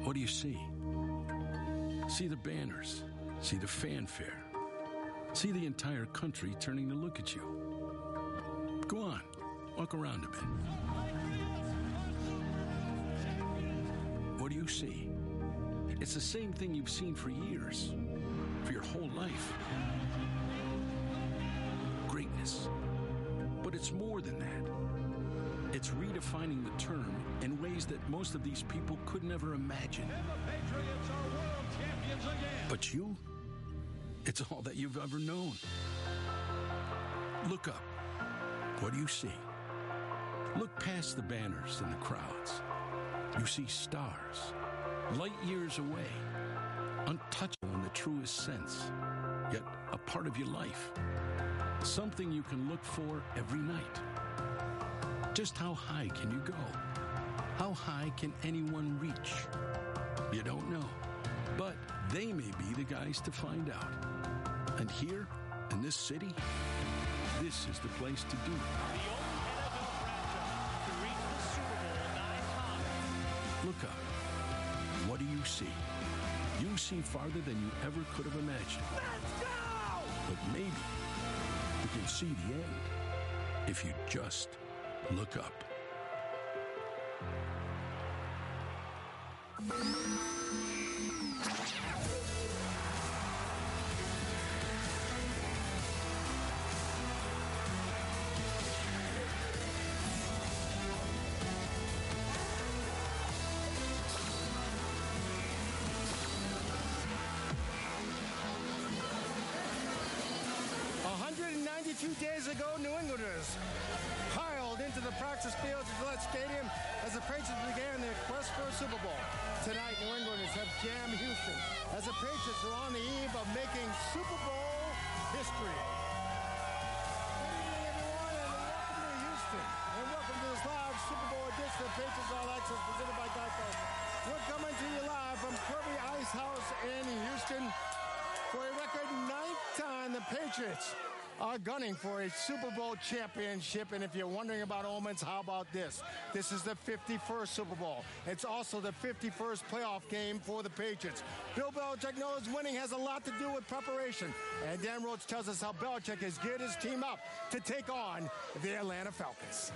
What do you see? See the banners, see the fanfare, see the entire country turning to look at you. Go on, walk around a bit. What do you see? It's the same thing you've seen for years, for your whole life. Greatness. But it's more than that. It's redefining the term in ways that most of these people could never imagine. And the Patriots are world champions again. But you, it's all that you've ever known. Look up. What do you see? Look past the banners and the crowds. You see stars, light years away, untouchable in the truest sense, yet a part of your life. Something you can look for every night. Just how high can you go? How high can anyone reach? You don't know, but they may be the guys to find out. And here, in this city, this is the place to do it. The only NFL franchise to reach the Super Bowl 9 times. Look up. What do you see? You see farther than you ever could have imagined. Let's go! But maybe you can see the end if you just look up. Days ago, New Englanders piled into the practice fields at Gillette Stadium as the Patriots began their quest for a Super Bowl. Tonight, New Englanders have jammed Houston as the Patriots are on the eve of making Super Bowl history. Good evening, everyone, and welcome to Houston. And welcome to this live Super Bowl edition of Patriots All Access presented by Geico. We're coming to you live from Kirby Ice House in Houston for a record 9th time the Patriots are gunning for a Super Bowl championship. And if you're wondering about omens, how about this? This is the 51st Super Bowl. It's also the 51st playoff game for the Patriots. Bill Belichick knows winning has a lot to do with preparation. And Dan Rhodes tells us how Belichick has geared his team up to take on the Atlanta Falcons.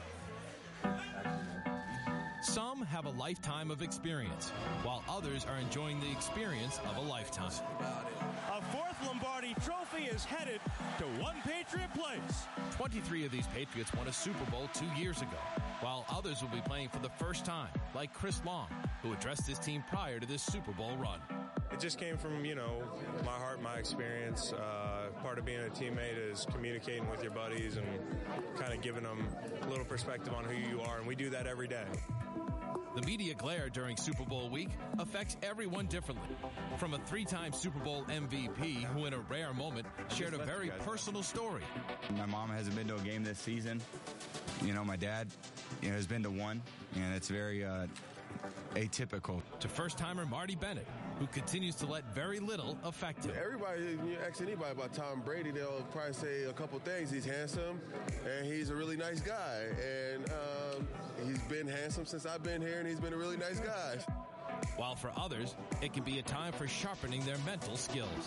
Some have a lifetime of experience, while others are enjoying the experience of a lifetime. A fourth Lombardi trophy is headed to one Patriot place. 23 of these Patriots won a Super Bowl 2 years ago, while others will be playing for the first time, like Chris Long, who addressed his team prior to this Super Bowl run. It just came from, my heart, my experience. Part of being a teammate is communicating with your buddies and kind of giving them a little perspective on who you are, and we do that every day. The media glare during Super Bowl week affects everyone differently. From a 3-time Super Bowl MVP who in a rare moment shared a very personal story. My mom hasn't been to a game this season. My dad, has been to one, and it's very atypical. To first-timer Marty Bennett, who continues to let very little affect him. Everybody, you ask anybody about Tom Brady, they'll probably say a couple things. He's handsome, and he's a really nice guy. And he's been handsome since I've been here, and he's been a really nice guy. While for others, it can be a time for sharpening their mental skills.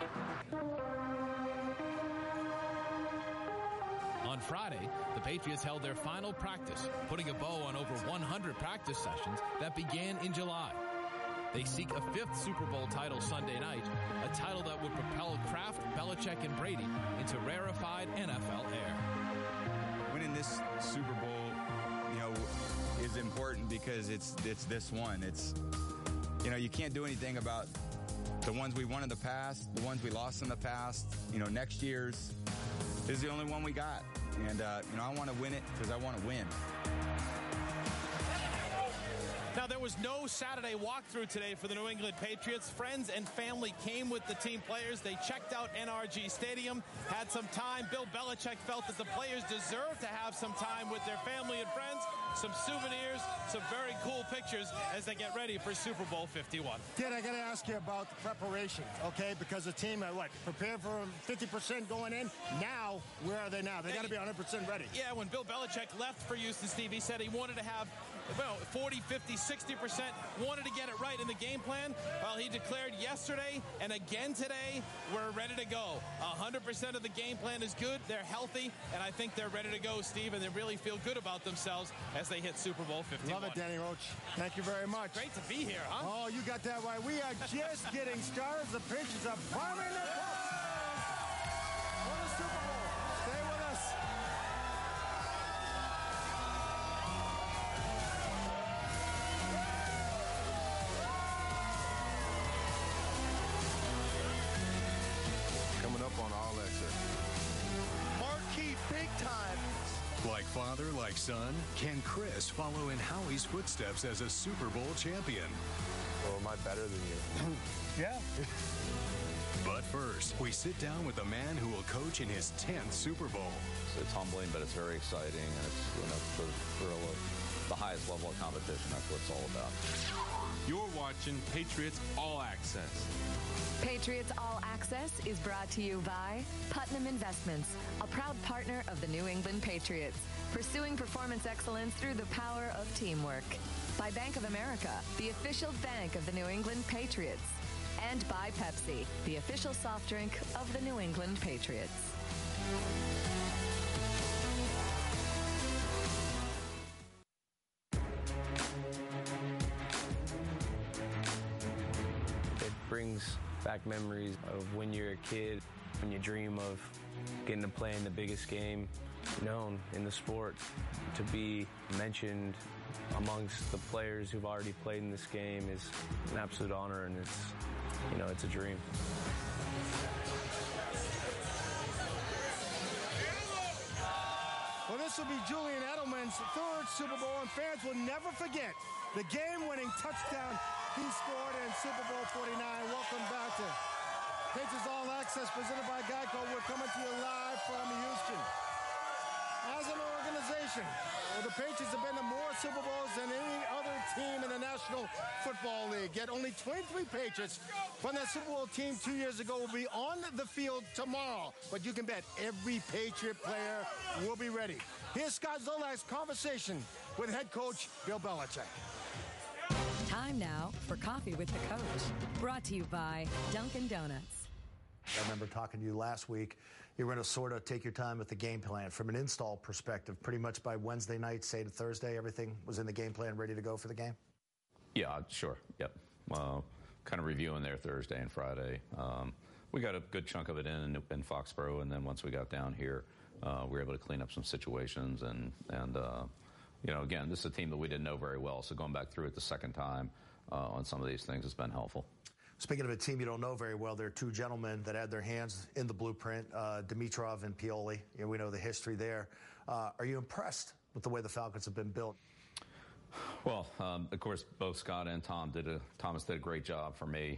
On Friday, the Patriots held their final practice, putting a bow on over 100 practice sessions that began in July. They seek a 5th Super Bowl title Sunday night, a title that would propel Kraft, Belichick, and Brady into rarefied NFL air. Winning this Super Bowl, is important because it's this one. It's, you can't do anything about the ones we won in the past, the ones we lost in the past. Next year's is the only one we got. And, I want to win it because I want to win. Now, there was no Saturday walkthrough today for the New England Patriots. Friends and family came with the team players. They checked out NRG Stadium, had some time. Bill Belichick felt that the players deserved to have some time with their family and friends, some souvenirs, some very cool pictures as they get ready for Super Bowl 51. Dad, I got to ask you about the preparation, okay? Because the team, prepared for 50% going in. Now, where are they now? They got to be 100% ready. Yeah, when Bill Belichick left for Houston, Steve, he said he wanted to have 40, 50, 60% wanted to get it right in the game plan. Well, he declared yesterday and again today, we're ready to go. 100% of the game plan is good. They're healthy, and I think they're ready to go, Steve, and they really feel good about themselves as they hit Super Bowl 51. Love it, Danny Roach. Thank you very much. Great to be here, huh? Oh, you got that right. We are just getting started. The Patriots are priming their pumps for the Super Bowl. Stay with us. Coming up on All Access. Marquee big time. Like father, like son, can Chris follow in Howie's footsteps as a Super Bowl champion? Or am I better than you? Yeah. But first, we sit down with the man who will coach in his 10th Super Bowl. It's humbling, but it's very exciting, and it's for the highest level of competition. That's what it's all about. You're watching Patriots All Access. Patriots All Access is brought to you by Putnam Investments, a proud partner of the New England Patriots, pursuing performance excellence through the power of teamwork. By Bank of America, the official bank of the New England Patriots. And by Pepsi, the official soft drink of the New England Patriots. It brings back memories of when you're a kid, when you dream of getting to play in the biggest game known in the sport. To be mentioned amongst the players who've already played in this game is an absolute honor, and it's a dream. Well, this will be Julian Edelman's third Super Bowl, and fans will never forget the game-winning touchdown he scored in Super Bowl 49. Welcome back to Patriots All Access, presented by Geico. We're coming to you live from Houston. As an organization, the Patriots have been to more Super Bowls than any other team in the National Football League. Yet only 23 Patriots from that Super Bowl team 2 years ago will be on the field tomorrow. But you can bet every Patriot player will be ready. Here's Scott Zolak's conversation with head coach Bill Belichick. Time now for Coffee with the Coach, brought to you by Dunkin' Donuts. I remember talking to you last week. You were going to sort of take your time with the game plan from an install perspective. Pretty much by Wednesday night, say to Thursday, everything was in the game plan, ready to go for the game? Yeah, sure. Yep. Kind of reviewing there Thursday and Friday. We got a good chunk of it in Foxborough, and then once we got down here, we were able to clean up some situations. And again, this is a team that we didn't know very well, so going back through it the second time on some of these things has been helpful. Speaking of a team you don't know very well, there are two gentlemen that had their hands in the blueprint, Dimitrov and Pioli. We know the history there. Are you impressed with the way the Falcons have been built? Well, of course, both Scott and Thomas did a great job for me,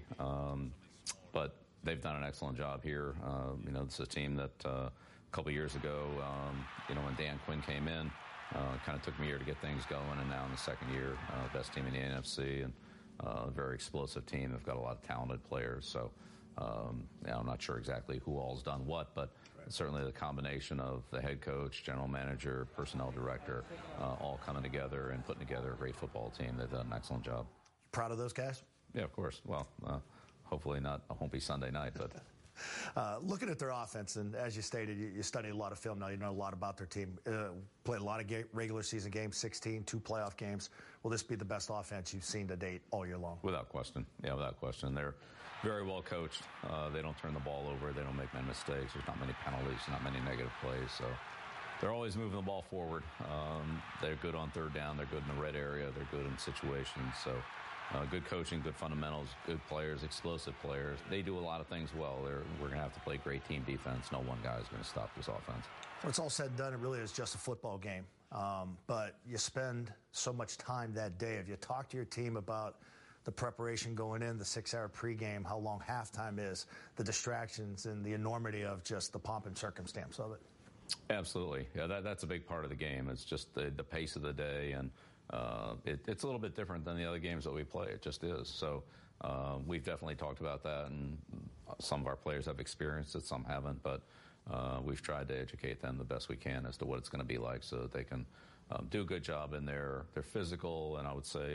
but they've done an excellent job here. This is a team that a couple of years ago, when Dan Quinn came in, kind of took me a year to get things going, and now in the second year, best team in the NFC, and a very explosive team. They've got a lot of talented players, so I'm not sure exactly who all's done what, but certainly the combination of the head coach, general manager, personnel director, all coming together and putting together a great football team. They've done an excellent job. Proud of those guys? Yeah, of course. Well, hopefully not. It won't be Sunday night, but... Looking at their offense, and as you stated, you studied a lot of film now. You know a lot about their team. Played a lot of regular season games, 16, 2 playoff games. Will this be the best offense you've seen to date all year long? Without question. Yeah, without question. They're very well coached. They don't turn the ball over. They don't make many mistakes. There's not many penalties, not many negative plays. So they're always moving the ball forward. They're good on third down. They're good in the red area. They're good in situations. So good coaching, good fundamentals, good players, explosive players. They do a lot of things well. We're going to have to play great team defense. No one guy is going to stop this offense. When it's all said and done, it really is just a football game. But you spend so much time that day. Have you talked to your team about the preparation going in, the 6-hour pregame, how long halftime is, the distractions, and the enormity of just the pomp and circumstance of it? Absolutely. Yeah, that's a big part of the game. It's just the pace of the day, and it's a little bit different than the other games that we play. It just is. So we've definitely talked about that, and some of our players have experienced it, some haven't, but we've tried to educate them the best we can as to what it's going to be like so that they can do a good job in their physical and I would say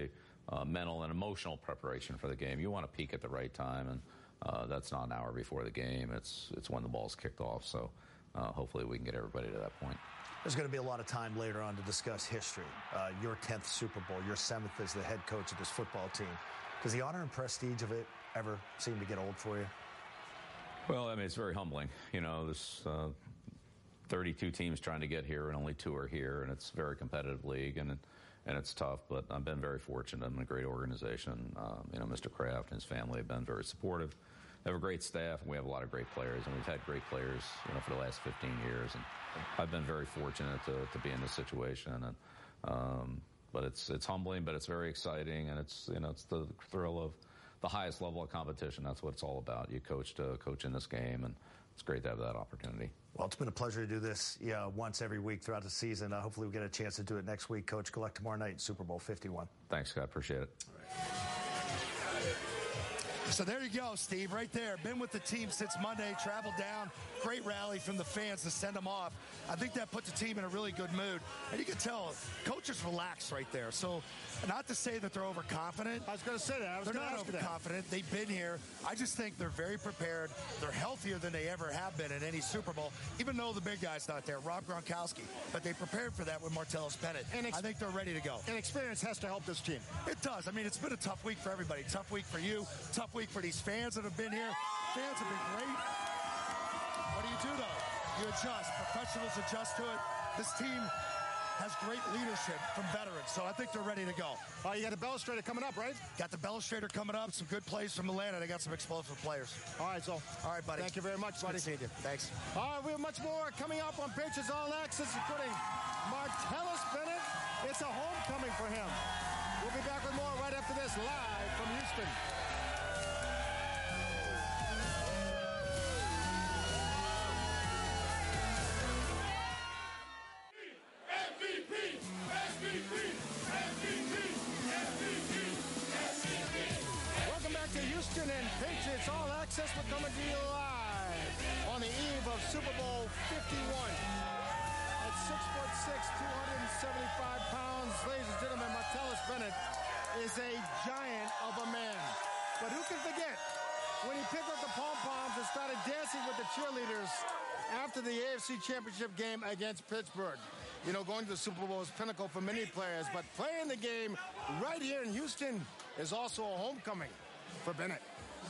mental and emotional preparation for the game. You want to peak at the right time, and that's not an hour before the game. It's when the ball's kicked off. So hopefully we can get everybody to that point. There's going to be a lot of time later on to discuss history. Your 10th Super Bowl, your 7th as the head coach of this football team. Does the honor and prestige of it ever seem to get old for you? Well, I mean, it's very humbling. You know, there's 32 teams trying to get here, and only 2 are here, and it's a very competitive league, and it's tough. But I've been very fortunate. I'm in a great organization. You know, Mr. Kraft and his family have been very supportive. They have a great staff, and we have a lot of great players, and we've had great players, you know, for the last 15 years. And I've been very fortunate to be in this situation. And but it's humbling, but it's very exciting, and it's, you know, it's the thrill of the highest level of competition. That's what it's all about. You coach in this game, and it's great to have that opportunity. Well, it's been a pleasure to do this once every week throughout the season. Hopefully we get a chance to do it next week. Coach, good luck tomorrow night in Super Bowl 51. Thanks, Scott. Appreciate it. So there you go, Steve, right there. Been with the team since Monday, traveled down. Great rally from the fans to send them off. I think that put the team in a really good mood. And you can tell, coaches relaxed right there. So not to say that they're overconfident. I was going to say that. They're not overconfident. They've been here. I just think they're very prepared. They're healthier than they ever have been in any Super Bowl, even though the big guy's not there, Rob Gronkowski. But they prepared for that with Martellus Bennett. And I think they're ready to go. And experience has to help this team. It does. I mean, it's been a tough week for everybody. Tough week for you. Tough week for these fans that have been here. Fans have been great. What do, though? You adjust. Professionals adjust to it. This team has great leadership from veterans, so I think they're ready to go. You got the Bellustrator coming up, right? Got the Bellustrator coming up. Some good plays from Atlanta. They got some explosive players. All right, so. All right, buddy. Thank you very much, buddy. Good seeing you. Thanks. All right, we have much more coming up on Patriots All Access, including Martellus Bennett. It's a homecoming for him. We'll be back with more right after this, live from Houston. Welcome back to Houston and Patriots All Access. We're coming to you live on the eve of Super Bowl 51. At 6'6", 275 pounds, ladies and gentlemen, Martellus Bennett is a giant of a man. But who can forget when he picked up the pom-poms and started dancing with the cheerleaders after the AFC Championship game against Pittsburgh. You know, going to the Super Bowl is pinnacle for many players, but playing the game right here in Houston is also a homecoming for Bennett.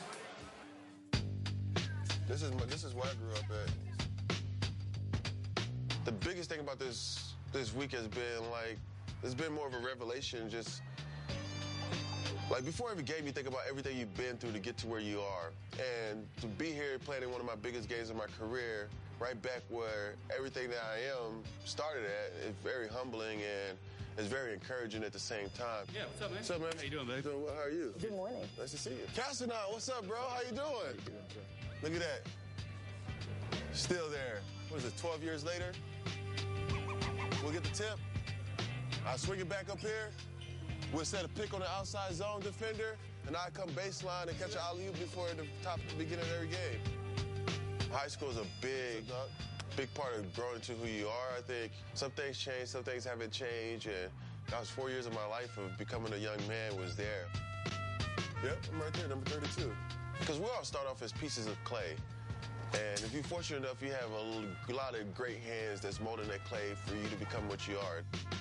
This is where I grew up at. The biggest thing about this week has been, like, it's been more of a revelation. Just like before every game, you think about everything you've been through to get to where you are, and to be here playing in one of my biggest games of my career, right back where everything that I am started at, is very humbling and it's very encouraging at the same time. Yeah, what's up, man? What's up, man? How you doing, baby? Doing well. How are you? Good morning. Nice to see you. Castanon, what's up, bro? How you doing? Look at that. Still there. What is it, 12 years later? We'll get the tip. I'll swing it back up here. We'll set a pick on the outside zone defender, and I come baseline and catch an alley-oop before the beginning of every game. High school is a big part of growing to who you are, I think. Some things change, some things haven't changed, and that was 4 years of my life of becoming a young man was there. Yep, I'm right there, number 32. Because we all start off as pieces of clay. And if you're fortunate enough, you have a lot of great hands that's molding that clay for you to become what you are.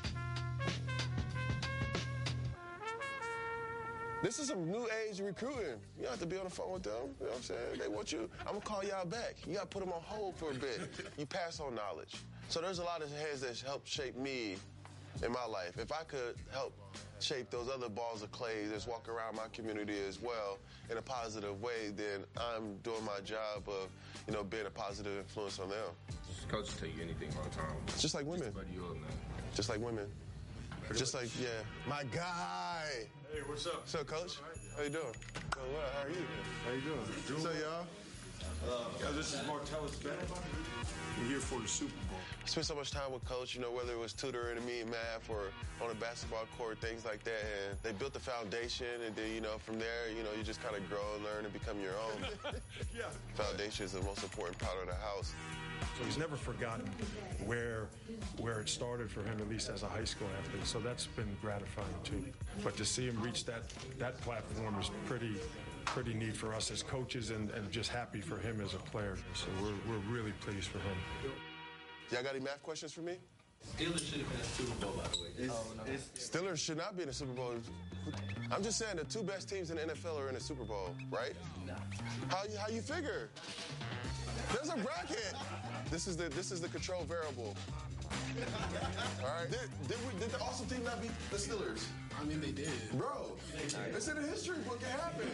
This is some new age recruiting. You don't have to be on the phone with them. You know what I'm saying? They want you. I'm going to call y'all back. You got to put them on hold for a bit. You pass on knowledge. So there's a lot of hands that helped shape me in my life. If I could help shape those other balls of clay that's walking around my community as well in a positive way, then I'm doing my job of, you know, being a positive influence on them. Coaches tell you anything all the time. Just like women. Just like women. Just like, yeah. My guy. Hey, what's up? What's up, Coach? How you doing? Doing well. How are you? How you doing? So, y'all? This is Martellus Bennett. We're here for the Super Bowl. I spent so much time with Coach, you know, whether it was tutoring me in math or on a basketball court, things like that. And they built the foundation, and then, you know, from there, you know, you just kind of grow and learn and become your own. Yeah. Foundation is the most important part of the house. So he's never forgotten where it started for him, at least as a high school athlete. So that's been gratifying too. But to see him reach that platform is pretty neat for us as coaches, and just happy for him as a player. So we're really pleased for him. Y'all got any math questions for me? Steelers should have been in the Super Bowl, by the way. Steelers should not be in the Super Bowl. I'm just saying the two best teams in the NFL are in the Super Bowl, right? No. How you figure? There's a bracket. This is the control variable. All right. Did the awesome team not beat the Steelers? I mean, they did. Bro, it's in the history book. It happened.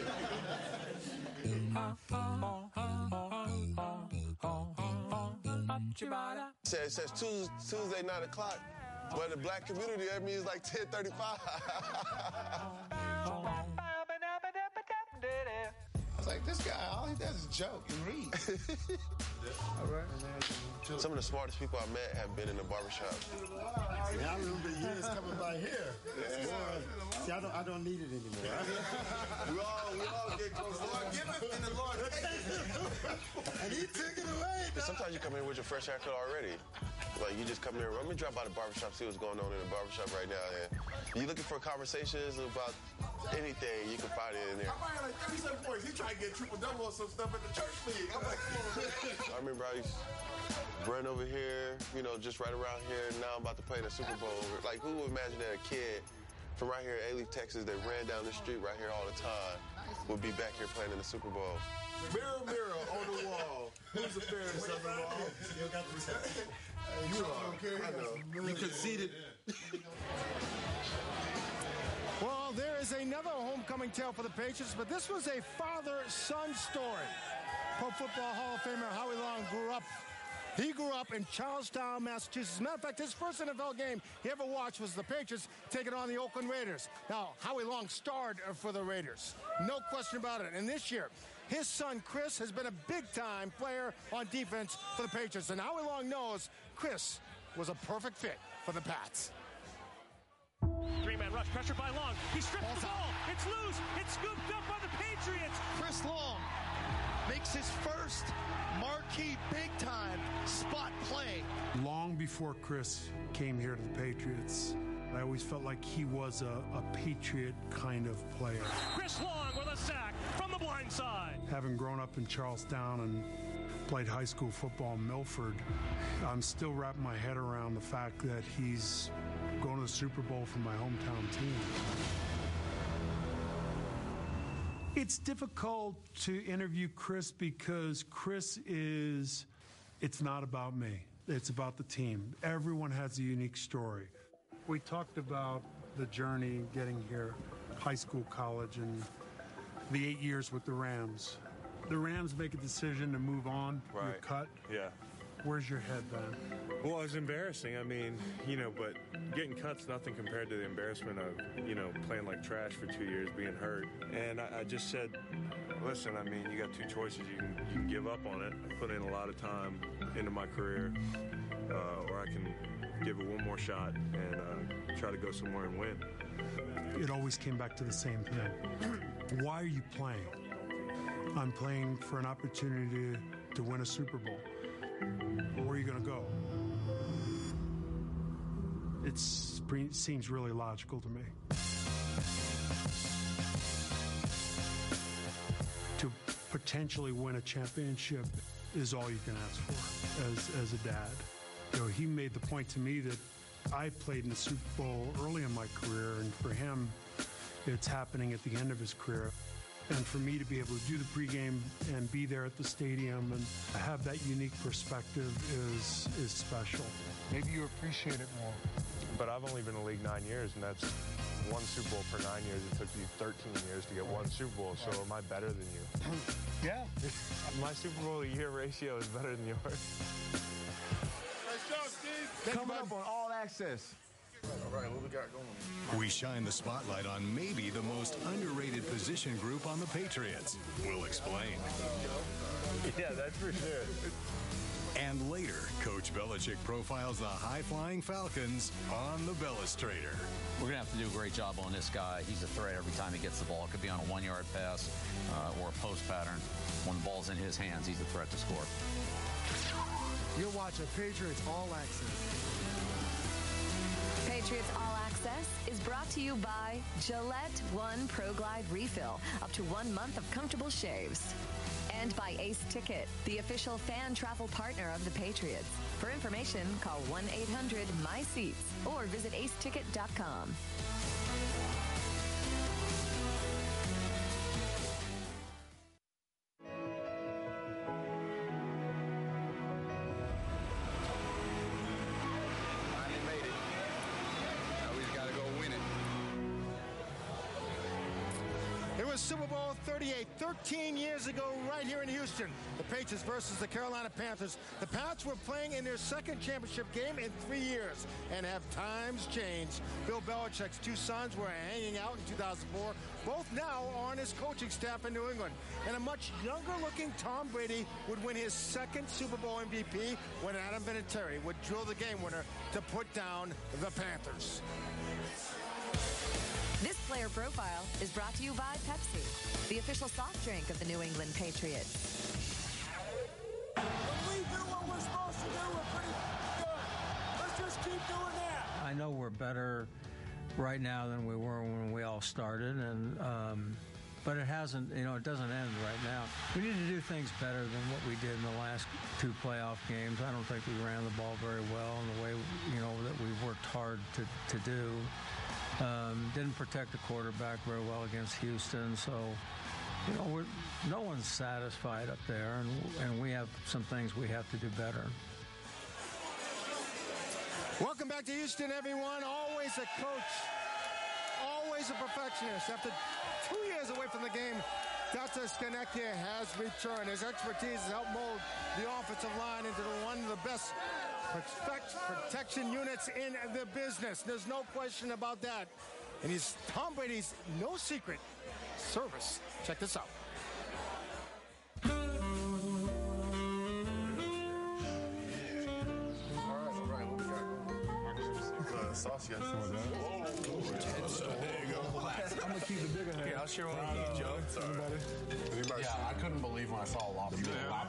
It says Tuesday 9 o'clock, but in the black community that means like 10:35. I was like, this guy, all he does is joke and read. All right. Some of the smartest people I met have been in the barbershop. Yeah, I remember years coming by here. Yeah. See, I don't need it anymore. we all get close. Lord, give it, and the Lord take it. And he took it away. Sometimes you come in with your fresh haircut already. Like, you just come here, let me drop by the barbershop, see what's going on in the barbershop right now. And you looking for conversations about anything, you can find it in there. I had like 37 points. He tried to get triple-double on some stuff at the church league. I'm like, come on. I remember I used to run over here, just right around here, and now I'm about to play in the Super Bowl. Like, who would imagine that a kid from right here in A-Leaf, Texas, that ran down the street right here all the time would be back here playing in the Super Bowl? Mirror, mirror on the wall. Who's the fairest of them all? Still got the You are. Okay. I know. You conceded. Well, there is another homecoming tale for the Patriots, but this was a father-son story. Pro Football Hall of Famer Howie Long grew up in Charlestown, Massachusetts. As a matter of fact, his first NFL game he ever watched was the Patriots taking on the Oakland Raiders. Now, Howie Long starred for the Raiders. No question about it. And this year, his son, Chris, has been a big-time player on defense for the Patriots. And Howie Long knows Chris was a perfect fit for the Pats. Three-man rush, pressured by Long. He strips the ball. It's loose. It's scooped up by the Patriots. Chris Long makes his first marquee big-time spot play. Long before Chris came here to the Patriots, I always felt like he was a Patriot kind of player. Chris Long with a sack from the blind side. Having grown up in Charlestown and played high school football in Milford, I'm still wrapping my head around the fact that he's going to the Super Bowl for my hometown team. It's difficult to interview Chris because it's not about me. It's about the team. Everyone has a unique story. We talked about the journey getting here, high school, college, and the 8 years with the Rams. The Rams make a decision to move on. Right. You're cut. Yeah. Where's your head then? Well, it's embarrassing. I mean, but getting cut's nothing compared to the embarrassment of, playing like trash for 2 years, being hurt. And I just said, listen, I mean, you got two choices. You can give up on it, put in a lot of time into my career, or I can give it one more shot and try to go somewhere and win. It always came back to the same thing. Why are you playing? I'm playing for an opportunity to win a Super Bowl. Where are you going to go? It seems really logical to me. To potentially win a championship is all you can ask for as a dad. He made the point to me that I played in the Super Bowl early in my career, and for him, it's happening at the end of his career. And for me to be able to do the pregame and be there at the stadium and have that unique perspective is special. Maybe you appreciate it more. But I've only been in the league 9 years, and that's one Super Bowl per 9 years. It took you 13 years to get one Super Bowl, so am I better than you? Yeah. My Super Bowl a year ratio is better than yours. Nice job, Steve. Coming up on All Access. All right, what we got going? We shine the spotlight on maybe the most underrated position group on the Patriots. We'll explain. Yeah, that's for sure. And later, Coach Belichick profiles the high-flying Falcons on the Bellustrator. We're going to have to do a great job on this guy. He's a threat every time he gets the ball. It could be on a 1-yard pass or a post pattern. When the ball's in his hands, he's a threat to score. You're watching Patriots All Access. Patriots All Access is brought to you by Gillette One Pro Glide Refill, up to 1 month of comfortable shaves. And by Ace Ticket, the official fan travel partner of the Patriots. For information, call 1-800-MY-SEATS or visit aceticket.com. Super Bowl 38, 13 years ago, right here in Houston. The Patriots versus the Carolina Panthers. The Pats were playing in their second championship game in 3 years, and have times changed. Bill Belichick's two sons were hanging out in 2004. Both now are on his coaching staff in New England. And a much younger-looking Tom Brady would win his second Super Bowl MVP when Adam Vinatieri would drill the game winner to put down the Panthers. This player profile is brought to you by Pepsi, the official soft drink of the New England Patriots. When we do what we're supposed to do, we're pretty good. Let's just keep doing that. I know we're better right now than we were when we all started, and but it hasn't, it doesn't end right now. We need to do things better than what we did in the last two playoff games. I don't think we ran the ball very well in the way, that we've worked hard to do. Didn't protect the quarterback very well against Houston, so no one's satisfied up there, and we have some things we have to do better. Welcome back to Houston, everyone. Always a coach, always a perfectionist. After 2 years away from the game, Dr. Scarnecchia has returned. His expertise has helped mold the offensive line into one of the best protection units in the business. There's no question about that. And he's Tom Brady's no secret service. Check this out. Sauce, yes. There you go. I'm gonna keep it bigger. Yeah, I'll share one with you, Joe. Anybody? Yeah, I couldn't believe when I saw lobster.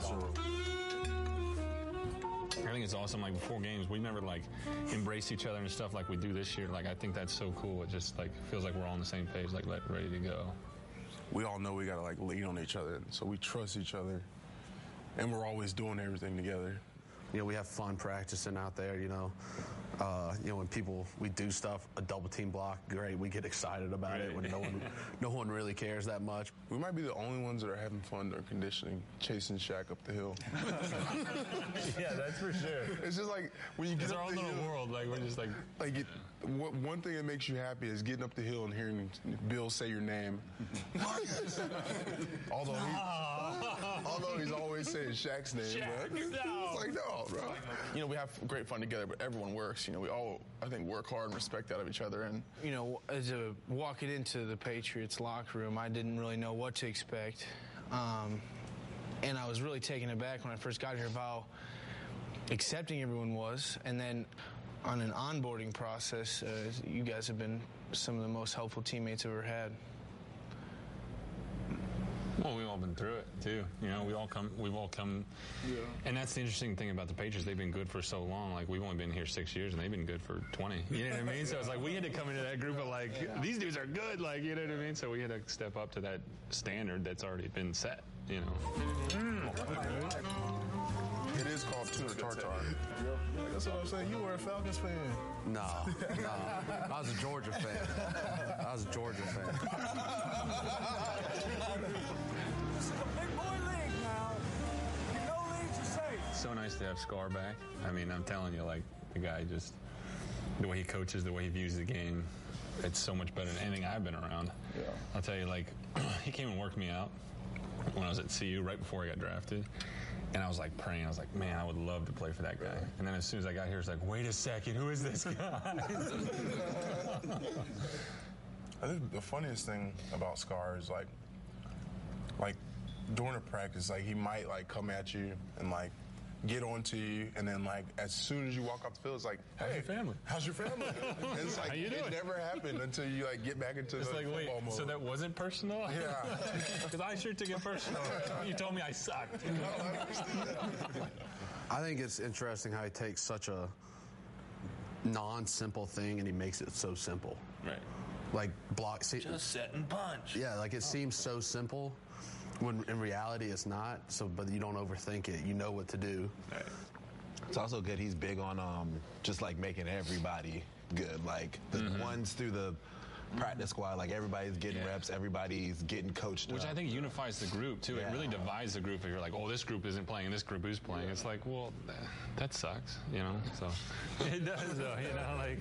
I think it's awesome. Like before games, we never embraced each other and stuff like we do this year. I think that's so cool. It just feels like we're all on the same page, ready to go. We all know we gotta lean on each other, so we trust each other, and we're always doing everything together. We have fun practicing out there, when we do stuff, a double team block, great, we get excited about it when no one really cares that much. We might be the only ones that are having fun during conditioning, chasing Shaq up the hill. Yeah, that's for sure. It's just when you get up the hill. It's our little world, we're just one thing that makes you happy is getting up the hill and hearing Bill say your name. Although he's always saying Shaq's name. Shaq, but it's no, bro. We have great fun together, but everyone works. We all, I think, work hard and respect out of each other. And as walking into the Patriots locker room, I didn't really know what to expect. And I was really taken aback when I first got here of how accepting everyone was. And then on an onboarding process, you guys have been some of the most helpful teammates I've ever had. Well, we've all been through it too. We've all come. Yeah. And that's the interesting thing about the Patriots. They've been good for so long. We've only been here 6 years, and they've been good for 20. You know what I mean? So it's we had to come into that group of these dudes are good. You know what I mean? So we had to step up to that standard that's already been set. It is called tuna tartare. That's what I'm saying. You were a Falcons fan. No. I was a Georgia fan. This is a big boy league now. No leagues are safe. So nice to have Scar back. I mean, I'm telling you, the guy just, the way he coaches, the way he views the game, it's so much better than anything I've been around. Yeah. I'll tell you, he came and worked me out when I was at CU right before I got drafted. And I was praying. I was man, I would love to play for that guy. And then as soon as I got here, it's wait a second, who is this guy? I think the funniest thing about Scar is during a practice, he might come at you and get onto you, and then like as soon as you walk off the field, it's like, hey, how's your family? How's your family? And it's like How you doing? it never happened until you like get back into It's the like, wait, football mode. so that wasn't personal? Yeah. Because I sure took it personal. You told me I sucked. I think it's interesting how he takes such a non-simple thing and he makes it so simple. Right. Like block. Just set and punch. Yeah, like it seems so simple when in reality it's not. So, but you don't overthink it. You know what to do. Right. It's also good. He's big on just like making everybody good. Like the ones through the practice squad, like everybody's getting reps, everybody's getting coached Which up. I think unifies the group, too. Yeah. It really divides the group if you're like, oh, this group isn't playing, this group is playing. It's like, well, that sucks, you know? So it does, though, you know, like...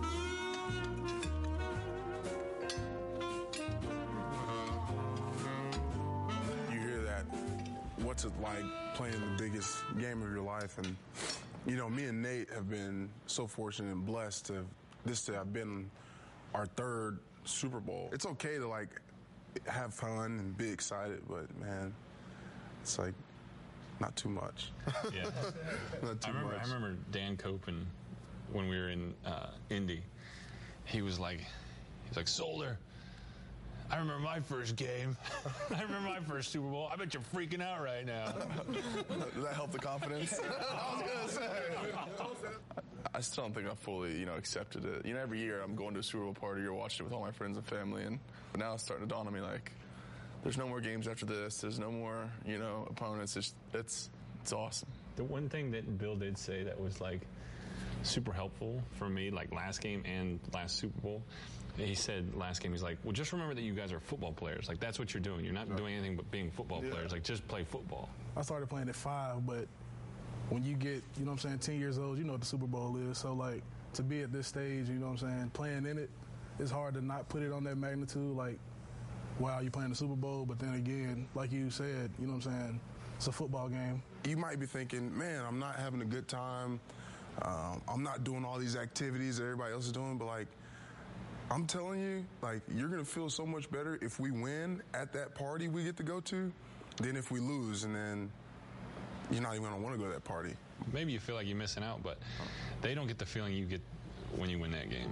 You hear that, what's it like playing the biggest game of your life? And, you know, me and Nate have been so fortunate and blessed to have been our third Super Bowl. It's okay to, like, have fun and be excited, but, man, it's, like, not too much. Yeah. Not too much. I remember Dan Copen, when we were in Indy, he was like, Solder, I remember my first game. I remember my first Super Bowl. I bet you're freaking out right now. Does that help the confidence? I was going to say. I still don't think I fully, accepted it. Every year I'm going to a Super Bowl party or watching it with all my friends and family, and now it's starting to dawn on me like, there's no more games after this. There's no more, opponents. It's awesome. The one thing that Bill did say that was like super helpful for me, like last game and last Super Bowl, he said last game, he's like, well, just remember that you guys are football players. Like, that's what you're doing. You're not doing anything but being football players. Like, just play football. I started playing at 5, but when you get, 10 years old, you know what the Super Bowl is. So, like, to be at this stage, playing in it, it's hard to not put it on that magnitude. Like, wow, you're playing the Super Bowl. But then again, like you said, it's a football game. You might be thinking, man, I'm not having a good time. I'm not doing all these activities that everybody else is doing. But, like, I'm telling you, like, you're going to feel so much better if we win at that party we get to go to than if we lose, and then you're not even going to want to go to that party. Maybe you feel like you're missing out, but they don't get the feeling you get when you win that game,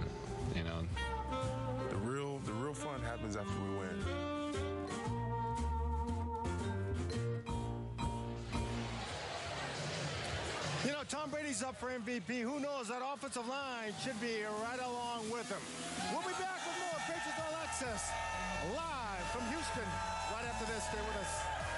The real fun happens after we win. Tom Brady's up for MVP. Who knows? That offensive line should be right along with him. We'll be back with more Patriots All Access live from Houston right after this. Stay with us.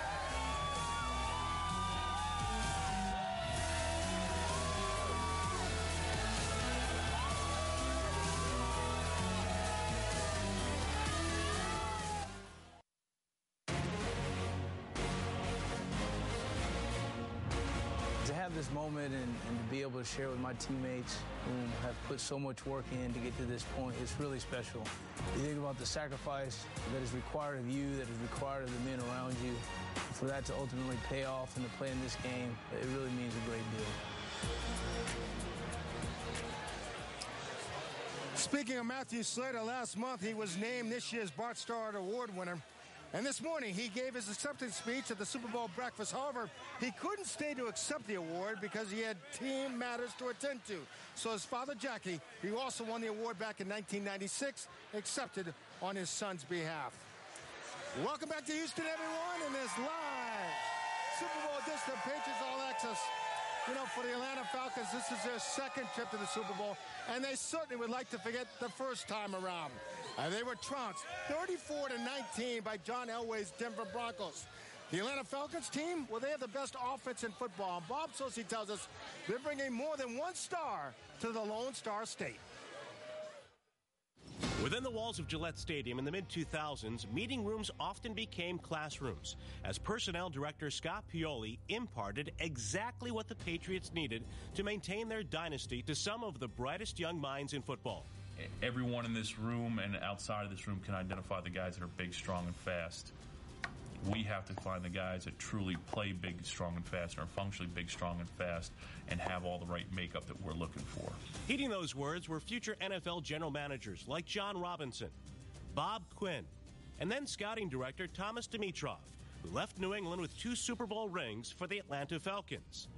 This moment and to be able to share with my teammates who have put so much work in to get to this point, it's really special. You think about the sacrifice that is required of you, that is required of the men around you. For that to ultimately pay off and to play in this game, it really means a great deal. Speaking of Matthew Slater, last month he was named this year's Bart Starr Award winner. And this morning, he gave his acceptance speech at the Super Bowl breakfast. However, he couldn't stay to accept the award because he had team matters to attend to. So his father, Jackie, who also won the award back in 1996, accepted on his son's behalf. Welcome back to Houston, everyone, in this live Super Bowl edition of Patriots All Access. For the Atlanta Falcons, this is their second trip to the Super Bowl, and they certainly would like to forget the first time around. They were trounced 34-19 by John Elway's Denver Broncos. The Atlanta Falcons team, well, they have the best offense in football. And Bob Socci tells us they're bringing more than one star to the Lone Star State. Within the walls of Gillette Stadium in the mid-2000s, meeting rooms often became classrooms, as personnel director Scott Pioli imparted exactly what the Patriots needed to maintain their dynasty to some of the brightest young minds in football. Everyone in this room and outside of this room can identify the guys that are big, strong, and fast. We have to find the guys that truly play big, strong, and fast, and are functionally big, strong, and fast, and have all the right makeup that we're looking for. Heeding those words were future NFL general managers like John Robinson, Bob Quinn, and then scouting director Thomas Dimitroff, who left New England with 2 Super Bowl rings for the Atlanta Falcons.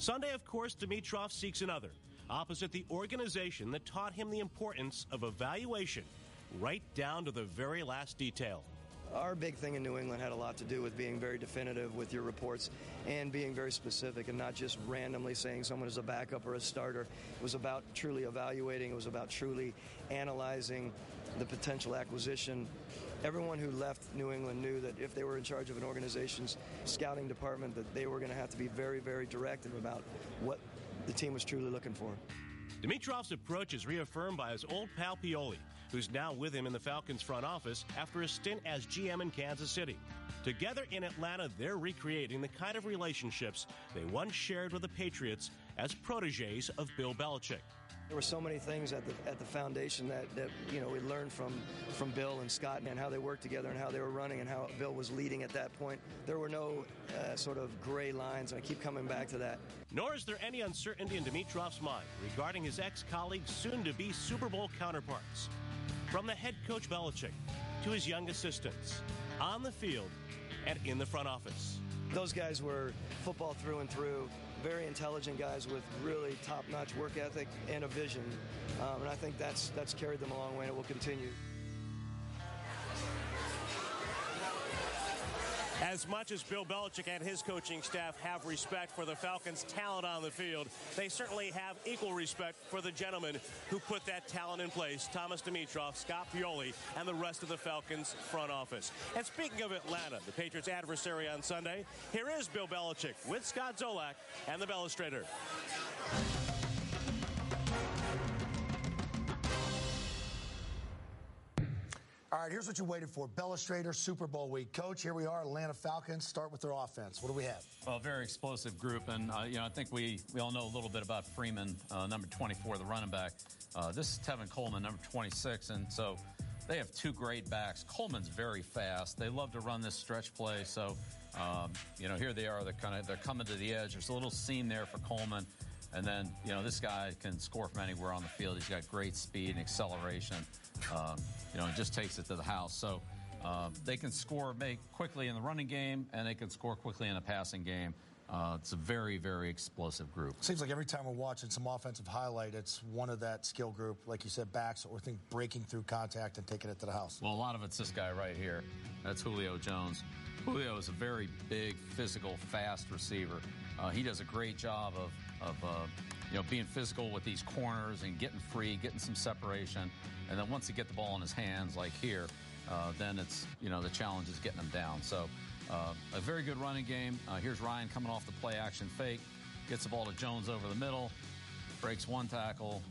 Sunday, of course, Dimitrov seeks another, opposite the organization that taught him the importance of evaluation, right down to the very last detail. Our big thing in New England had a lot to do with being very definitive with your reports and being very specific and not just randomly saying someone is a backup or a starter. It was about truly evaluating. It was about truly analyzing the potential acquisition. Everyone who left New England knew that if they were in charge of an organization's scouting department, that they were going to have to be very, very directive about what the team was truly looking for. Dimitrov's approach is reaffirmed by his old pal Pioli, who's now with him in the Falcons front office after a stint as GM in Kansas City. Together in Atlanta, they're recreating the kind of relationships they once shared with the Patriots as protégés of Bill Belichick. There were so many things at the foundation that we learned from Bill and Scott and how they worked together and how they were running and how Bill was leading at that point. There were no sort of gray lines, and I keep coming back to that. Nor is there any uncertainty in Dimitrov's mind regarding his ex-colleagues' soon-to-be Super Bowl counterparts. From the head coach Belichick to his young assistants, on the field and in the front office. Those guys were football through and through. Very intelligent guys with really top-notch work ethic and a vision. And I think that's carried them a long way, and it will continue. As much as Bill Belichick and his coaching staff have respect for the Falcons' talent on the field, they certainly have equal respect for the gentlemen who put that talent in place, Thomas Dimitrov, Scott Pioli, and the rest of the Falcons front office. And speaking of Atlanta, the Patriots' adversary on Sunday, here is Bill Belichick with Scott Zolak and the Bellustrator. All right, here's what you waited for. Bellustrator, Super Bowl week. Coach, here we are, Atlanta Falcons. Start with their offense. What do we have? Well, very explosive group. And, I think we all know a little bit about Freeman, number 24, the running back. This is Tevin Coleman, number 26. And so they have two great backs. Coleman's very fast. They love to run this stretch play. So, here they are. They're coming to the edge. There's a little seam there for Coleman. And then, this guy can score from anywhere on the field. He's got great speed and acceleration. It just takes it to the house. So they can make quickly in the running game, and they can score quickly in the passing game. It's a very, very explosive group. Seems like every time we're watching some offensive highlight, it's one of that skill group, like you said, backs, or think breaking through contact and taking it to the house. Well, a lot of it's this guy right here. That's Julio Jones. Julio is a very big, physical, fast receiver. He does a great job of being physical with these corners and getting free, getting some separation. And then once he get the ball in his hands, like here, then it's, the challenge is getting him down. So a very good running game. Here's Ryan coming off the play action fake, gets the ball to Jones over the middle, breaks one tackle,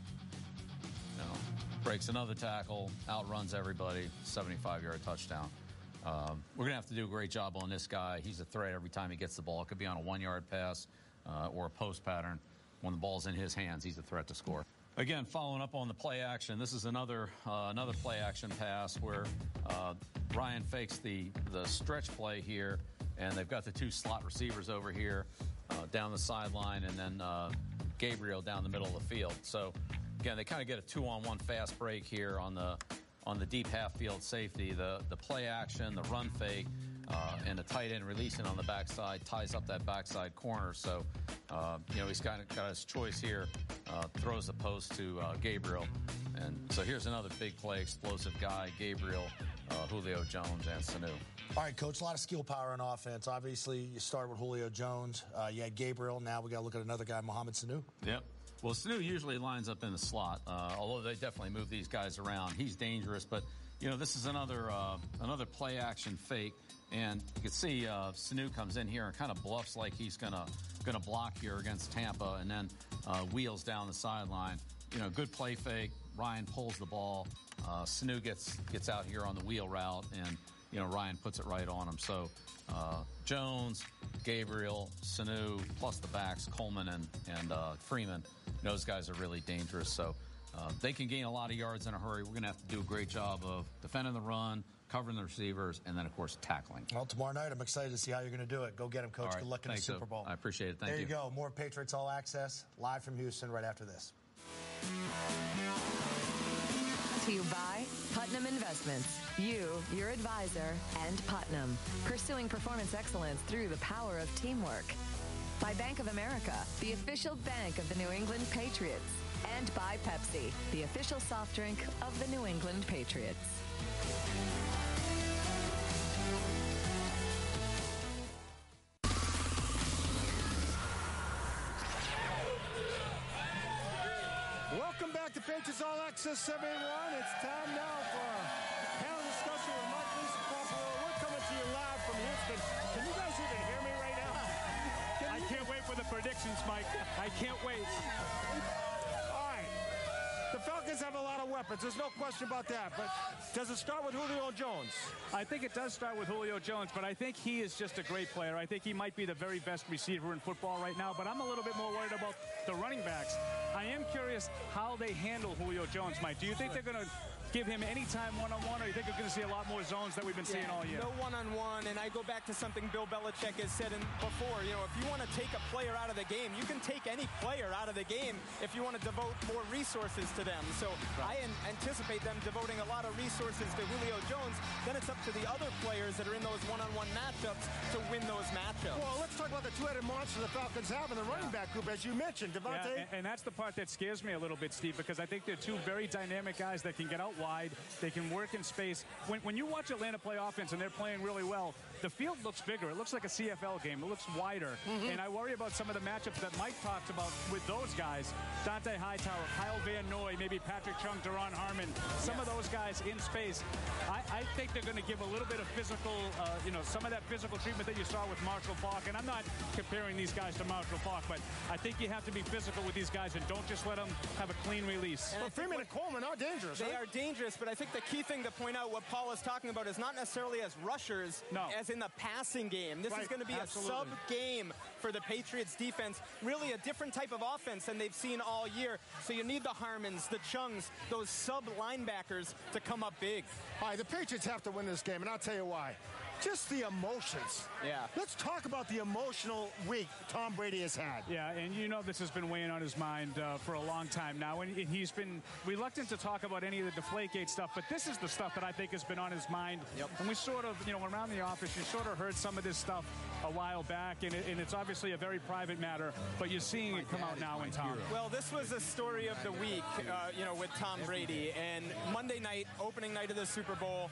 breaks another tackle, outruns everybody, 75-yard touchdown. We're going to have to do a great job on this guy. He's a threat every time he gets the ball. It could be on a 1-yard pass or a post pattern. When the ball's in his hands, he's a threat to score. Again, following up on the play action, this is another play action pass where Ryan fakes the stretch play here, and they've got the two slot receivers over here down the sideline, and then Gabriel down the middle of the field. So again, they kind of get a 2-on-1 fast break here on the deep half field safety. The play action, the run fake, and the tight end releasing on the backside ties up that backside corner. So, he's got his choice here, throws the post to Gabriel. And so here's another big play, explosive guy, Gabriel, Julio Jones, and Sanu. All right, Coach, a lot of skill power in offense. Obviously, you start with Julio Jones. You had Gabriel. Now we got to look at another guy, Mohamed Sanu. Yep. Well, Sanu usually lines up in the slot, although they definitely move these guys around. He's dangerous, but, this is another play action fake. And you can see Sanu comes in here and kind of bluffs like he's gonna block here against Tampa, and then wheels down the sideline. Good play fake. Ryan pulls the ball. Sanu gets out here on the wheel route, and Ryan puts it right on him. So Jones, Gabriel, Sanu, plus the backs Coleman and Freeman. Those guys are really dangerous. So they can gain a lot of yards in a hurry. We're going to have to do a great job of defending the run, covering the receivers, and then, of course, tackling. Well, tomorrow night, I'm excited to see how you're going to do it. Go get him, Coach. Right. Good luck in the Super Bowl. I appreciate it. Thank you. There you go. More Patriots All Access, live from Houston right after this. To you by Putnam Investments. You, your advisor, and Putnam. Pursuing performance excellence through the power of teamwork. By Bank of America, the official bank of the New England Patriots. And by Pepsi, the official soft drink of the New England Patriots. Welcome back to Patriots All Access 7-1. It's time now for a panel discussion with Mark Lisa. We're coming to you live from Houston. Can you guys even hear me right now? I can't wait for the predictions, Mike. I can't wait. All right. The Falcons have a lot of weapons. There's no question about that. But does it start with Julio Jones? I think it does start with Julio Jones, but I think he is just a great player. I think he might be the very best receiver in football right now, but I'm a little bit more worried about the running backs. I am curious how they handle Julio Jones, Mike. Do you think they're going to give him any time one-on-one, or do you think we're going to see a lot more zones that we've been seeing all year? No one-on-one, and I go back to something Bill Belichick has said before. You know, if you want to take a player out of the game, you can take any player out of the game if you want to devote more resources to them. So I anticipate them devoting a lot of resources to Julio Jones. Then it's up to the other players that are in those one-on-one matchups to win those matchups. Well, let's talk about the two-headed monster the Falcons have in the running back group, as you mentioned. Devontae. Yeah, and that's the part that scares me a little bit, Steve, because I think they're two very dynamic guys that can get out wide. They can work in space. When you watch Atlanta play offense and they're playing really well, the field looks bigger. It looks like a CFL game. It looks wider. And I worry about some of the matchups that Mike talked about with those guys. Dante Hightower, Kyle Van Noy, maybe Patrick Chung, Daron Harmon. Some of those guys in space. I think they're going to give a little bit of physical, some of that physical treatment that you saw with Marshall Faulk. And I'm not comparing these guys to Marshall Faulk, but I think you have to be physical with these guys and don't just let them have a clean release. But Freeman and Coleman are dangerous. They are dangerous, but I think the key thing to point out what Paul is talking about is not necessarily as rushers, as in the passing game. This is going to be a sub-game for the Patriots defense. Really a different type of offense than they've seen all year. So you need the Harmons, the Chungs, those sub-linebackers to come up big. All right, the Patriots have to win this game, and I'll tell you why. Just the emotions. Yeah. Let's talk about the emotional week Tom Brady has had. Yeah, and you know this has been weighing on his mind for a long time now, and he's been reluctant to talk about any of the Deflategate stuff, but this is the stuff that I think has been on his mind. And we sort of, around the office, you sort of heard some of this stuff a while back, and it's obviously a very private matter, but you're seeing it come out now in Tom. Well, this was the story of the week, with Tom Brady, and Monday night, opening night of the Super Bowl,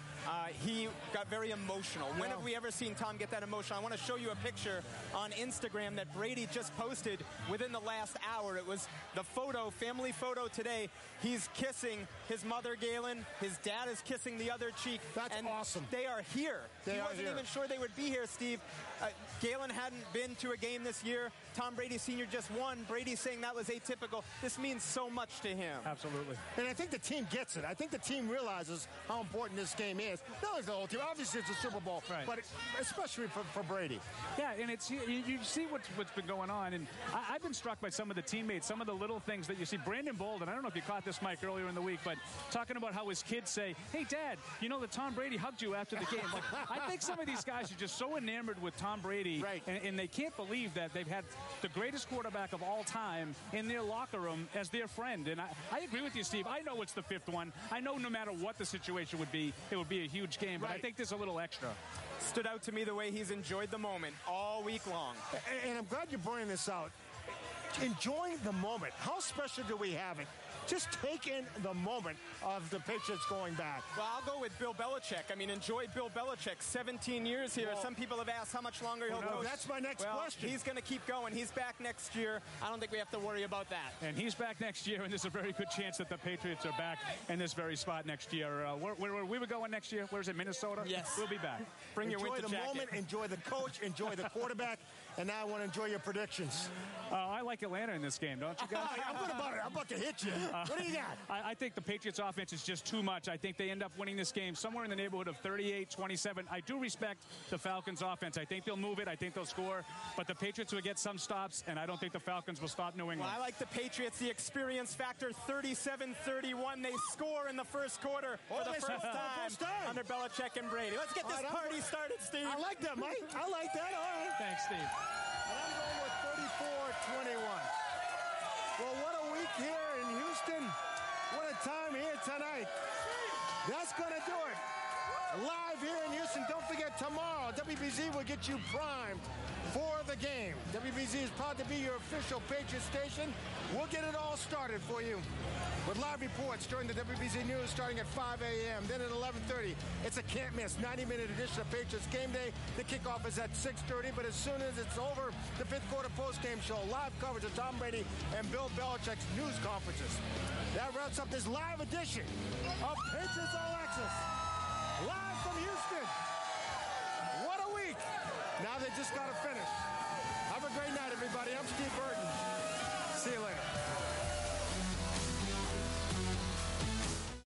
he got very emotional. When have we ever seen Tom get that emotional? I want to show you a picture on Instagram that Brady just posted within the last hour. It was the family photo today. He's kissing his mother, Galen. His dad is kissing the other cheek. That's awesome. They are here. He wasn't even sure they would be here, Steve. Galen hadn't been to a game this year. Tom Brady Sr. just won. Brady's saying that was atypical. This means so much to him. Absolutely. And I think the team gets it. I think the team realizes how important this game is. Not only the whole team. Obviously, it's a Super Bowl, but especially for Brady. Yeah, and it's you see what's been going on, and I've been struck by some of the teammates, some of the little things that you see. Brandon Bolden, I don't know if you caught this, Mike, earlier in the week, but talking about how his kids say, "Hey, Dad, you know that Tom Brady hugged you after the game." Like, I think some of these guys are just so enamored with Tom Brady, and they can't believe that they've had the greatest quarterback of all time in their locker room as their friend. And I agree with you, Steve. I know it's the fifth one. I know no matter what the situation would be, it would be a huge game, but I think there's a little extra. Stood out to me the way he's enjoyed the moment all week long. And I'm glad you're pointing this out. Enjoying the moment. How special do we have it? Just take in the moment of the Patriots going back. Well, I'll go with Bill Belichick. I mean, enjoy Bill Belichick. 17 years here. Some people have asked how much longer he'll go. That's my next question. He's going to keep going. He's back next year. I don't think we have to worry about that. And he's back next year, and there's a very good chance that the Patriots are back in this very spot next year. Where we were going next year? Where's it, Minnesota? Yes. We'll be back. Bring your winter jacket. Enjoy the moment, enjoy the coach, enjoy the quarterback, and now I want to enjoy your predictions. I like Atlanta in this game, don't you guys? I'm about to hit you. What do you got? I think the Patriots offense is just too much. I think they end up winning this game somewhere in the neighborhood of 38-27. I do respect the Falcons offense. I think they'll move it. I think they'll score. But the Patriots will get some stops, and I don't think the Falcons will stop New England. Well, I like the Patriots, the experience factor, 37-31. They score in the first quarter for the first time under Belichick and Brady. Let's get this party started, Steve. I like that, Mike. I like that. All right. Thanks, Steve. And I'm going with 34-21. Well, what a week here in Houston. What a time here tonight. That's going to do it live here in Houston. Don't forget, tomorrow, WBZ will get you primed for the game. WBZ is proud to be your official Patriots station. We'll get it all started for you with live reports during the WBZ News starting at 5 a.m. Then at 11:30, it's a can't-miss 90-minute edition of Patriots Game Day. The kickoff is at 6:30, but as soon as it's over, the fifth quarter post-game show, live coverage of Tom Brady and Bill Belichick's news conferences. That wraps up this live edition of Patriots All Access, live from Houston. What a week. Now they just got to finish. Have a great night, everybody. I'm Steve Burton. See you later.